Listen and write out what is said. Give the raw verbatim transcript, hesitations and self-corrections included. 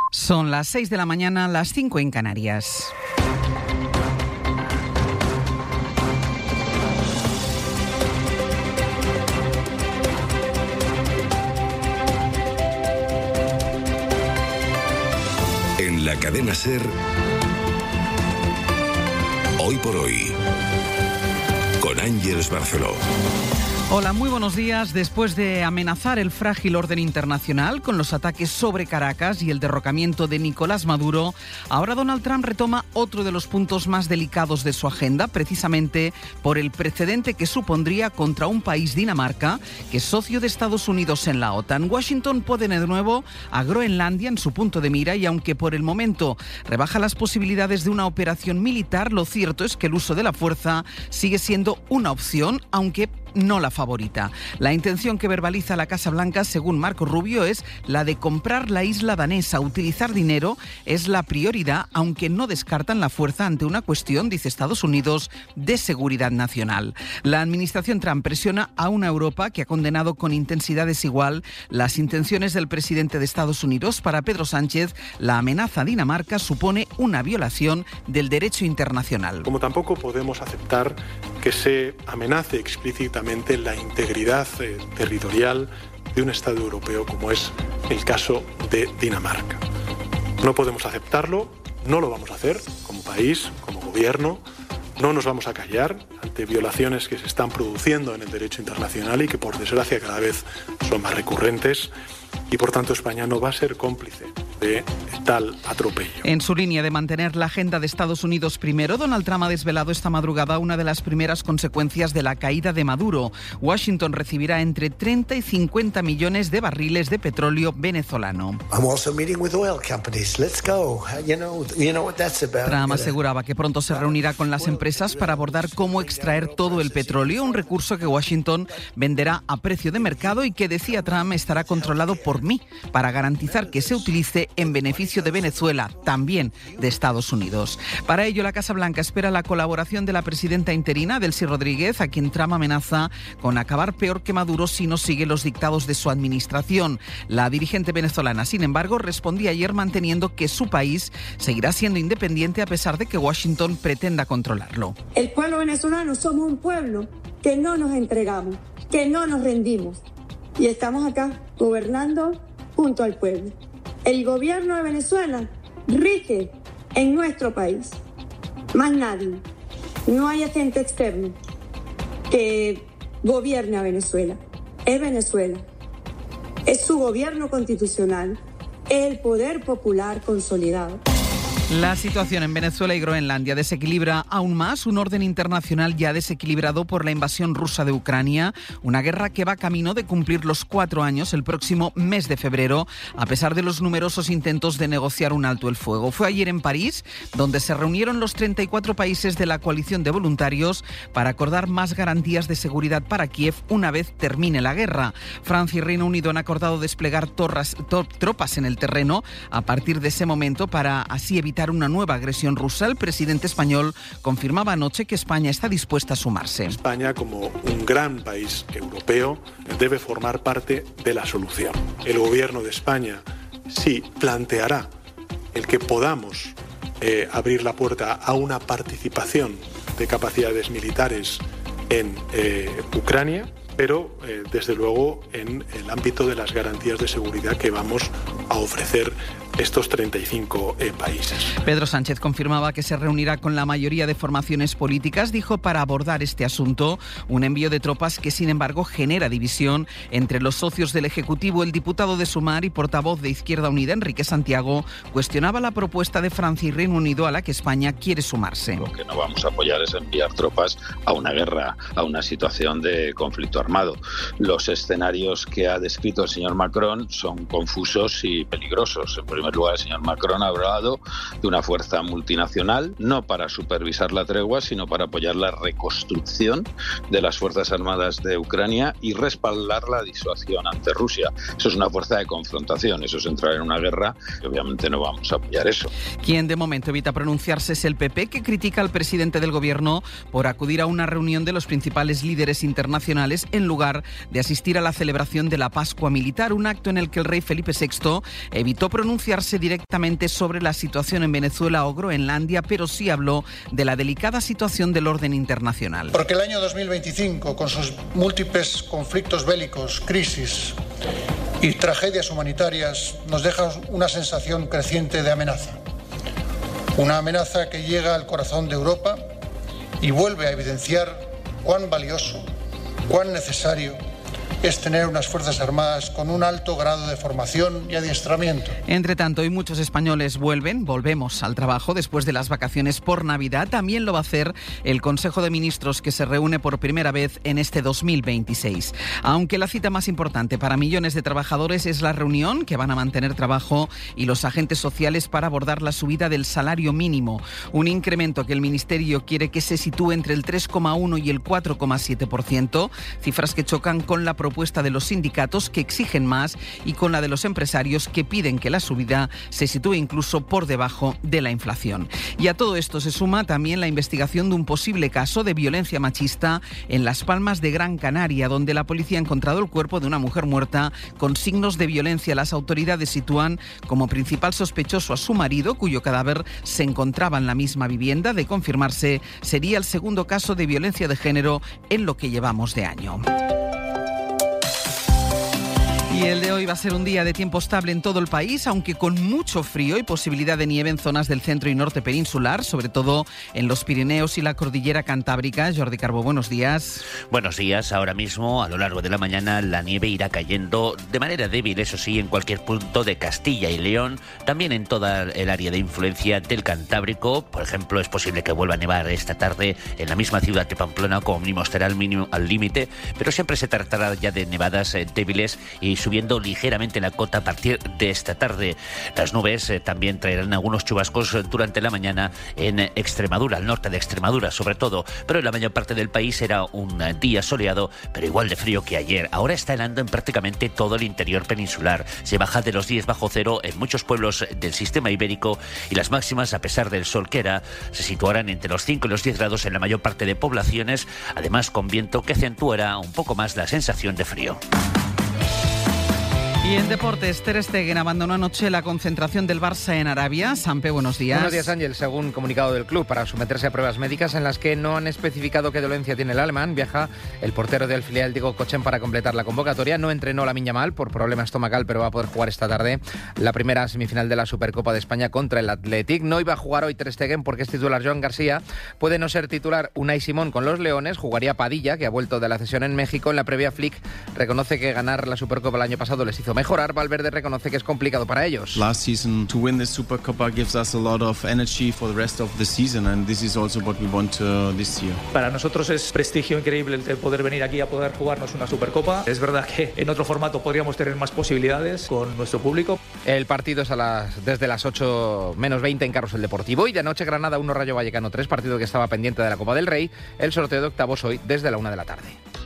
Son las seis de la mañana, las cinco en Canarias. En la cadena SER, Hoy por Hoy, con Ángeles Barceló. Hola, muy buenos días. Después de amenazar el frágil orden internacional con los ataques sobre Caracas y el derrocamiento de Nicolás Maduro, ahora Donald Trump retoma otro de los puntos más delicados de su agenda, precisamente por el precedente que supondría contra un país, Dinamarca, que es socio de Estados Unidos en la OTAN. Washington pone de nuevo a Groenlandia en su punto de mira y aunque por el momento rebaja las posibilidades de una operación militar, lo cierto es que el uso de la fuerza sigue siendo una opción, aunque no la favorita. La intención que verbaliza la Casa Blanca, según Marco Rubio, es la de comprar la isla danesa. Utilizar dinero es la prioridad, aunque no descartan la fuerza ante una cuestión, dice Estados Unidos, de seguridad nacional. La administración Trump presiona a una Europa que ha condenado con intensidad desigual las intenciones del presidente de Estados Unidos. Para Pedro Sánchez, la amenaza a Dinamarca supone una violación del derecho internacional. Como tampoco podemos aceptar que se amenace explícitamente la integridad eh, territorial de un Estado europeo como es el caso de Dinamarca. No podemos aceptarlo, no lo vamos a hacer como país, como gobierno. No nos vamos a callar ante violaciones que se están produciendo en el derecho internacional y que por desgracia cada vez son más recurrentes. Y por tanto España no va a ser cómplice de tal atropello. En su línea de mantener la agenda de Estados Unidos primero, Donald Trump ha desvelado esta madrugada una de las primeras consecuencias de la caída de Maduro. Washington recibirá entre treinta y cincuenta millones de barriles de petróleo venezolano. Trump aseguraba que pronto se reunirá con las empresas para abordar cómo extraer todo el petróleo, un recurso que Washington venderá a precio de mercado y que, decía Trump, estará controlado por mí para garantizar que se utilice en beneficio de Venezuela, también de Estados Unidos. Para ello, la Casa Blanca espera la colaboración de la presidenta interina, Delcy Rodríguez, a quien Trump amenaza con acabar peor que Maduro si no sigue los dictados de su administración. La dirigente venezolana, sin embargo, respondía ayer manteniendo que su país seguirá siendo independiente a pesar de que Washington pretenda controlarlo. El pueblo venezolano somos un pueblo que no nos entregamos, que no nos rendimos y estamos acá gobernando junto al pueblo. El gobierno de Venezuela rige en nuestro país, más nadie. No hay agente externo que gobierne a Venezuela. Es Venezuela, es su gobierno constitucional, es el poder popular consolidado. La situación en Venezuela y Groenlandia desequilibra aún más un orden internacional ya desequilibrado por la invasión rusa de Ucrania, una guerra que va camino de cumplir los cuatro años el próximo mes de febrero, a pesar de los numerosos intentos de negociar un alto el fuego. Fue ayer en París, donde se reunieron los treinta y cuatro países de la coalición de voluntarios para acordar más garantías de seguridad para Kiev una vez termine la guerra. Francia y Reino Unido han acordado desplegar torras, to, tropas en el terreno a partir de ese momento para así evitar una nueva agresión rusa. El presidente español confirmaba anoche que España está dispuesta a sumarse. España, como un gran país europeo, debe formar parte de la solución. El gobierno de España sí planteará el que podamos eh, abrir la puerta a una participación de capacidades militares en eh, Ucrania, pero eh, desde luego en el ámbito de las garantías de seguridad que vamos a ofrecer estos treinta y cinco eh, países. Pedro Sánchez confirmaba que se reunirá con la mayoría de formaciones políticas, dijo, para abordar este asunto, un envío de tropas que sin embargo genera división entre los socios del Ejecutivo. El diputado de Sumar y portavoz de Izquierda Unida, Enrique Santiago, cuestionaba la propuesta de Francia y Reino Unido a la que España quiere sumarse. Lo que no vamos a apoyar es enviar tropas a una guerra, a una situación de conflicto armado. Los escenarios que ha descrito el señor Macron son confusos y peligrosos. En primer lugar, el señor Macron ha hablado de una fuerza multinacional, no para supervisar la tregua, sino para apoyar la reconstrucción de las Fuerzas Armadas de Ucrania y respaldar la disuasión ante Rusia. Eso es una fuerza de confrontación, eso es entrar en una guerra y obviamente no vamos a apoyar eso. Quien de momento evita pronunciarse es el P P, que critica al presidente del gobierno por acudir a una reunión de los principales líderes internacionales en lugar de asistir a la celebración de la Pascua Militar, un acto en el que el rey Felipe sexto evitó pronunciarse pronunciarse directamente sobre la situación en Venezuela o Groenlandia, pero sí habló de la delicada situación del orden internacional. Porque el año dos mil veinticinco, con sus múltiples conflictos bélicos, crisis y tragedias humanitarias, nos deja una sensación creciente de amenaza. Una amenaza que llega al corazón de Europa y vuelve a evidenciar cuán valioso, cuán necesario es tener unas Fuerzas Armadas con un alto grado de formación y adiestramiento. Entre tanto, hoy muchos españoles vuelven, volvemos al trabajo después de las vacaciones por Navidad. También lo va a hacer el Consejo de Ministros, que se reúne por primera vez en este dos mil veintiséis. Aunque la cita más importante para millones de trabajadores es la reunión que van a mantener trabajo y los agentes sociales para abordar la subida del salario mínimo. Un incremento que el Ministerio quiere que se sitúe entre el tres coma uno y el cuatro coma siete por ciento, cifras que chocan con la propuesta propuesta de los sindicatos, que exigen más, y con la de los empresarios, que piden que la subida se sitúe incluso por debajo de la inflación. Y a todo esto se suma también la investigación de un posible caso de violencia machista en Las Palmas de Gran Canaria, donde la policía ha encontrado el cuerpo de una mujer muerta con signos de violencia. Las autoridades sitúan como principal sospechoso a su marido, cuyo cadáver se encontraba en la misma vivienda. De confirmarse, sería el segundo caso de violencia de género en lo que llevamos de año. Y el de hoy va a ser un día de tiempo estable en todo el país, aunque con mucho frío y posibilidad de nieve en zonas del centro y norte peninsular, sobre todo en los Pirineos y la cordillera cantábrica. Jordi Carbó, buenos días. Buenos días. Ahora mismo, a lo largo de la mañana, la nieve irá cayendo de manera débil, eso sí, en cualquier punto de Castilla y León, también en toda el área de influencia del Cantábrico. Por ejemplo, es posible que vuelva a nevar esta tarde en la misma ciudad de Pamplona, como mínimo estará al mínimo al límite, pero siempre se tratará ya de nevadas eh, débiles y subiendo ligeramente la cota a partir de esta tarde. Las nubes eh, también traerán algunos chubascos durante la mañana en Extremadura, al norte de Extremadura sobre todo, pero en la mayor parte del país será un día soleado, pero igual de frío que ayer. Ahora está helando en prácticamente todo el interior peninsular. Se baja de los diez bajo cero en muchos pueblos del sistema ibérico, y las máximas, a pesar del sol que era, se situarán entre los cinco y los diez grados en la mayor parte de poblaciones, además con viento que acentuará un poco más la sensación de frío. Y en deportes, Ter Stegen abandonó anoche la concentración del Barça en Arabia. Sampe, buenos días. Buenos días, Ángel. Según comunicado del club, para someterse a pruebas médicas en las que no han especificado qué dolencia tiene el alemán, viaja el portero del filial Diego Kochen para completar la convocatoria. No entrenó Lamine Yamal por problema estomacal, pero va a poder jugar esta tarde la primera semifinal de la Supercopa de España contra el Athletic. No iba a jugar hoy Ter Stegen porque es titular Joan García. Puede no ser titular Unai Simón con los Leones. Jugaría Padilla, que ha vuelto de la cesión en México. En la previa, Flick reconoce que ganar la Supercopa el año pasado les hizo mejorar. Valverde reconoce que es complicado para ellos. Last season, to win this Supercopa gives us a lot of energy for the rest of the season, and this is also what we want uh, this year. Para nosotros es prestigio increíble el poder venir aquí a poder jugarnos una Supercopa. Es verdad que en otro formato podríamos tener más posibilidades con nuestro público. El partido es a las, desde las ocho menos veinte en Carrusel Deportivo, y de anoche Granada uno Rayo Vallecano tres, partido que estaba pendiente de la Copa del Rey. El sorteo de octavos hoy desde la una de la tarde.